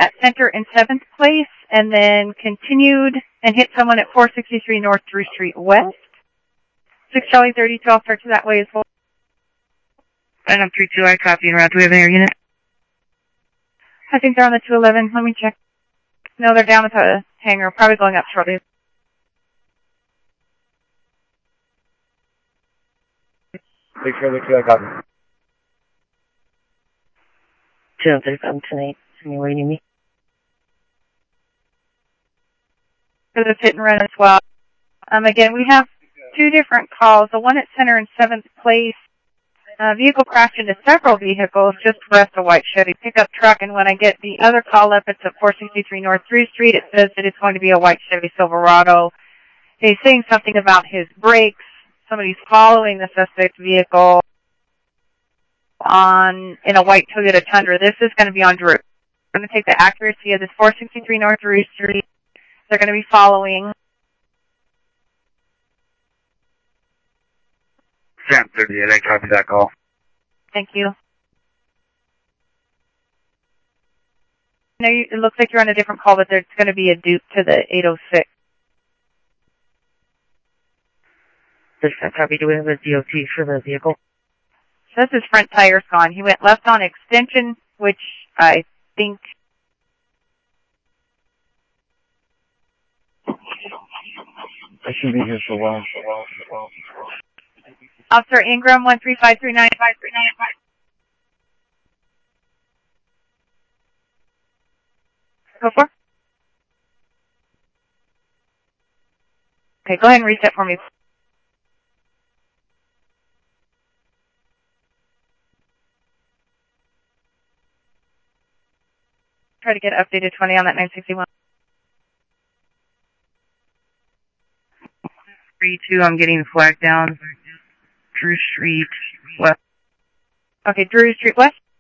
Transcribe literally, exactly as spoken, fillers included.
at Center and seventh Place, and then continued and hit someone at four sixty-three North Drew Street West. six Charlie thirty-two, I'll start to that way as well. And I'm three two, I copy and route. Do we have an air unit? I think they're on the two eleven. Let me check. No, they're down at the hangar, probably going up shortly. six Charlie two, I copy. two thirty-seven tonight. Are you waiting me? For this hit and run as well. Um, again, we have two different calls. The one at Center and seventh Place. Uh, vehicle crashed into several vehicles just west of White Chevy pickup truck, and when I get the other call up, it's at four sixty-three North Drew Street. It says that it's going to be a White Chevy Silverado. He's saying something about his brakes. Somebody's following the suspect's vehicle on in a white Toyota Tundra. This is going to be on Drew. I'm going to take the accuracy of this four sixty-three North Drew Street. They're going to be following. Sam thirty-eight, I copy that call. Thank you. No, you, it looks like you're on a different call, but there's going to be a dupe to the eight oh six. This I copy. Do we have a D O T for the vehicle? Says his front tire's gone. He went left on extension, which I think... I should be here for a while, for a while, for a while. Officer Ingram, one three five three nine five three nine five. Go for. Okay, go ahead and reset for me. Try to get updated twenty on that nine sixty-one. three two, I'm getting flagged down. Drew Street West. Okay, Drew Street West.